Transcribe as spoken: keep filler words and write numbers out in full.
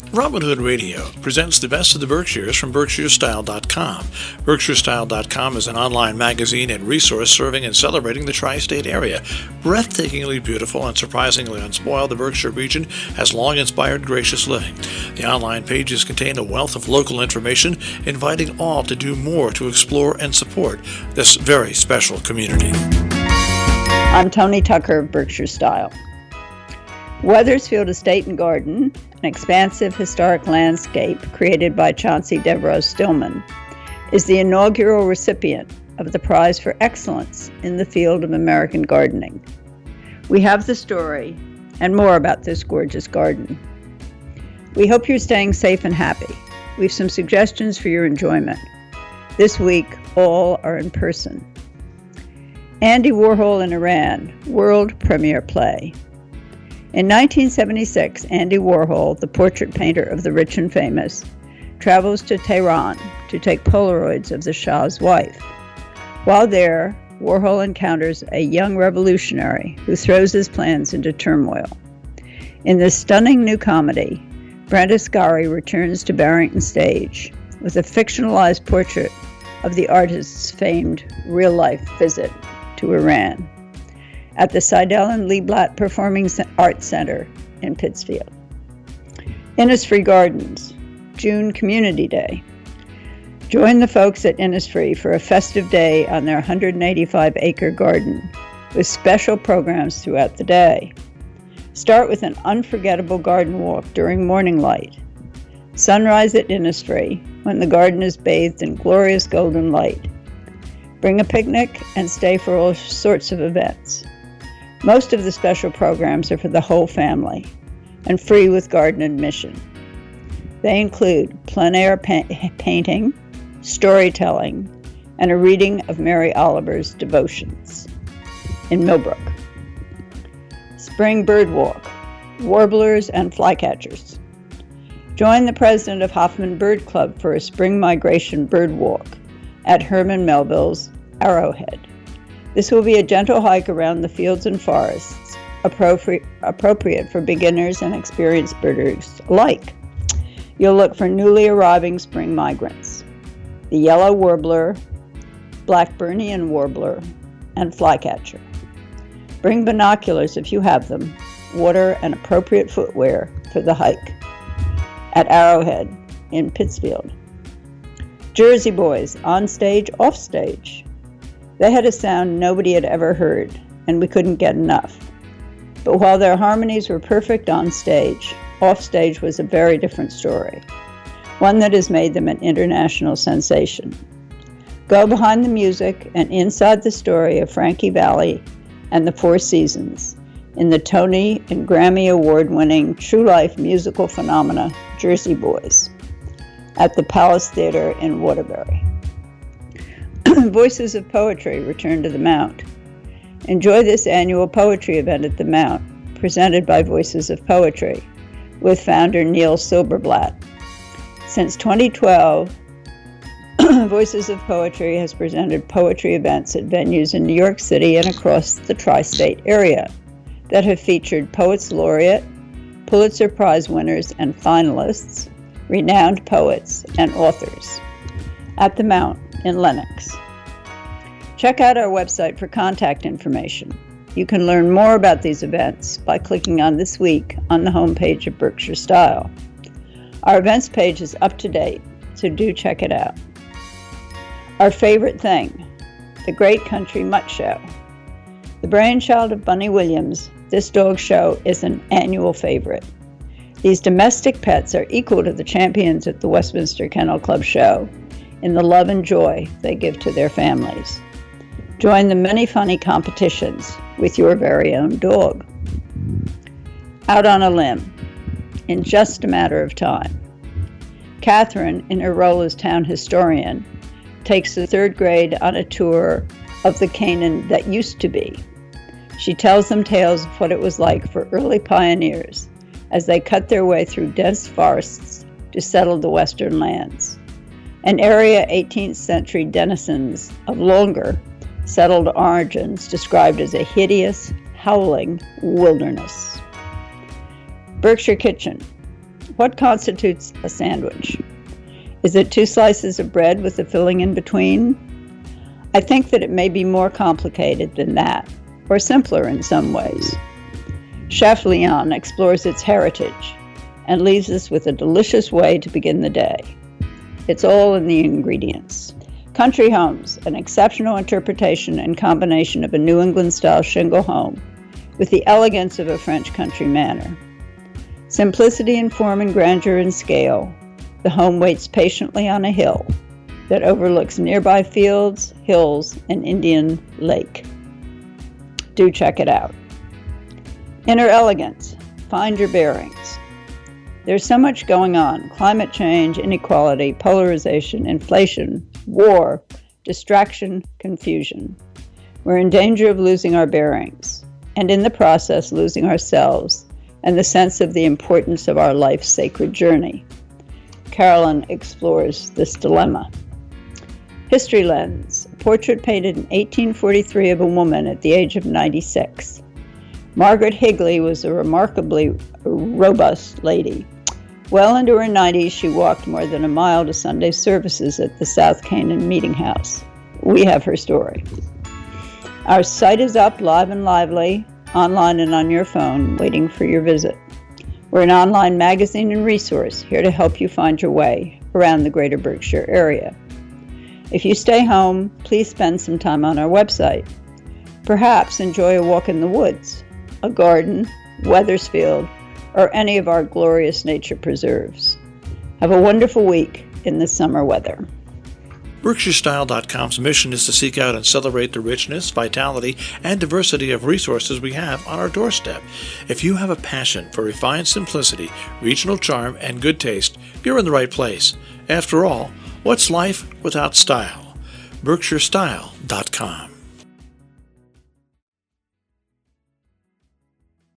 Robin Hood Radio presents the best of the Berkshires from Berkshire Style dot com. Berkshire Style dot com is an online magazine and resource serving and celebrating the tri-state area. Breathtakingly beautiful and surprisingly unspoiled, the Berkshire region has long inspired gracious living. The online pages contain a wealth of local information, inviting all to do more to explore and support this very special community. I'm Tony Tucker of Berkshire Style. Wethersfield Estate and Garden, an expansive historic landscape created by Chauncey Devereux Stillman, is the inaugural recipient of the Prize for Excellence in the field of American gardening. We have the story and more about this gorgeous garden. We hope you're staying safe and happy. We have some suggestions for your enjoyment. This week, all are in person. Andy Warhol in Iran, world premiere play. In nineteen seventy-six, Andy Warhol, the portrait painter of the rich and famous, travels to Tehran to take Polaroids of the Shah's wife. While there, Warhol encounters a young revolutionary who throws his plans into turmoil. In this stunning new comedy, Brent Asghari returns to Barrington Stage with a fictionalized portrait of the artist's famed real-life visit to Iran at the Seidel and Lieblatt Performing Arts Center in Pittsfield. Innisfree Gardens, June Community Day. Join the folks at Innisfree for a festive day on their one hundred eighty-five acre garden with special programs throughout the day. Start with an unforgettable garden walk during morning light. Sunrise at Innisfree when the garden is bathed in glorious golden light. Bring a picnic and stay for all sorts of events. Most of the special programs are for the whole family and free with garden admission. They include plein air pa- painting, storytelling, and a reading of Mary Oliver's devotions in Millbrook. Spring Bird Walk, warblers and flycatchers. Join the president of Hoffman Bird Club for a spring migration bird walk at Herman Melville's Arrowhead. This will be a gentle hike around the fields and forests, appropriate, appropriate for beginners and experienced birders alike. You'll look for newly arriving spring migrants, the yellow warbler, Blackburnian warbler, and flycatcher. Bring binoculars if you have them, water, and appropriate footwear for the hike at Arrowhead in Pittsfield. Jersey Boys, on stage, off stage. They had a sound nobody had ever heard, and we couldn't get enough. But while their harmonies were perfect on stage, off stage was a very different story, one that has made them an international sensation. Go behind the music and inside the story of Frankie Valli and the Four Seasons in the Tony and Grammy Award-winning true life musical phenomena, Jersey Boys, at the Palace Theater in Waterbury. Voices of Poetry return to the Mount. Enjoy this annual poetry event at the Mount, presented by Voices of Poetry, with founder Neil Silberblatt. Since twenty twelve, Voices of Poetry has presented poetry events at venues in New York City and across the tri-state area that have featured poets laureate, Pulitzer Prize winners and finalists, renowned poets, and authors at the Mount in Lenox. Check out our website for contact information. You can learn more about these events by clicking on This Week on the homepage of Berkshire Style. Our events page is up to date, so do check it out. Our favorite thing, the Great Country Mutt Show. The brainchild of Bunny Williams, this dog show is an annual favorite. These domestic pets are equal to the champions at the Westminster Kennel Club show in the love and joy they give to their families. Join the many funny competitions with your very own dog. Out on a limb, in just a matter of time. Catherine, in her role as town historian, takes the third grade on a tour of the Canaan that used to be. She tells them tales of what it was like for early pioneers as they cut their way through dense forests to settle the western lands. An area eighteenth century denizens of longer settled origins described as a hideous, howling wilderness. Berkshire Kitchen, What constitutes a sandwich? Is it two slices of bread with a filling in between? I think that it may be more complicated than that, or simpler in some ways. Chef Leon explores its heritage and leaves us with a delicious way to begin the day. It's all in the ingredients. Country Homes, an exceptional interpretation and combination of a New England-style shingle home with the elegance of a French country manor. Simplicity in form and grandeur in scale, the home waits patiently on a hill that overlooks nearby fields, hills, and Indian Lake. Do check it out. Inner elegance. Find your bearings. There's so much going on: climate change, inequality, polarization, inflation, war, distraction, confusion. We're in danger of losing our bearings, and in the process losing ourselves and the sense of the importance of our life's sacred journey. Carolyn explores this dilemma. History Lens, a portrait painted in eighteen forty-three of a woman at the age of ninety-six. Margaret Higley was a remarkably robust lady. Well into her nineties, she walked more than a mile to Sunday services at the South Canaan Meeting House. We have her story. Our site is up, live and lively, online and on your phone, waiting for your visit. We're an online magazine and resource here to help you find your way around the greater Berkshire area. If you stay home, please spend some time on our website. Perhaps enjoy a walk in the woods, a garden, Wethersfield, or any of our glorious nature preserves. Have a wonderful week in the summer weather. Berkshire Style dot com's mission is to seek out and celebrate the richness, vitality, and diversity of resources we have on our doorstep. If you have a passion for refined simplicity, regional charm, and good taste, you're in the right place. After all, what's life without style? Berkshire Style dot com